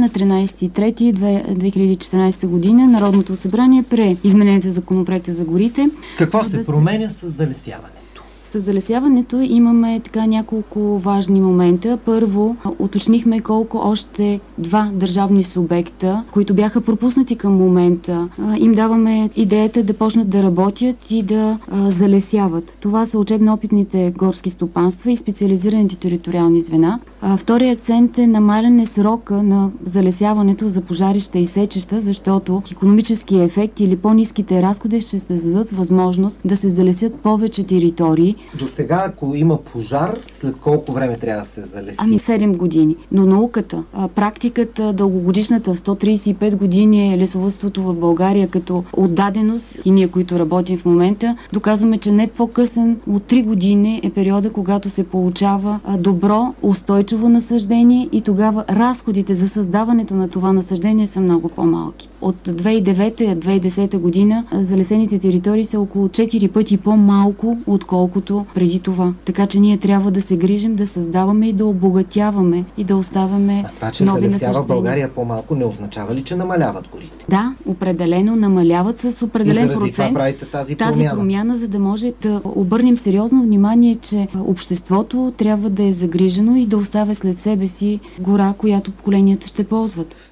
На 13.03.2014 година Народното събрание прие изменението за законопроекта за горите. Какво се променя с залесяването? С залесяването имаме няколко важни момента. Първо, уточнихме колко още 2 държавни субекта, които бяха пропуснати към момента, им даваме идеята да почнат да работят и да залесяват. Това са учебно-опитните горски стопанства и специализираните териториални звена. Вторият акцент е намаляне срока на залесяването за пожарища и сечища, защото икономическия ефект или по-ниските разходи ще се дадат възможност да се залесят повече територии. До сега, ако има пожар, след колко време трябва да се залеси? 7 години. Но науката, практиката, дългогодишната, 135 години е лесовъдството в България като отдаденост и ние, които работим в момента, доказваме, че не по-късен от 3 години е периода, когато се получава добро, устойчиво насаждение и тогава разходите за създаването на това насаждение са много по-малки. От 2009-2010 година залесените територии са около 4 пъти по-малко, отколкото преди това. Така че ние трябва да се грижим, да създаваме и да обогатяваме и да оставяме нови насаждения. Това, че залесява в България по-малко, не означава ли, че намаляват горите? Да, определено намаляват с определен процент. И заради това правите тази промяна, за да може да обърнем сериозно внимание, че обществото трябва да е загрижено и да оставя след себе си гора, която поколенията ще ползват.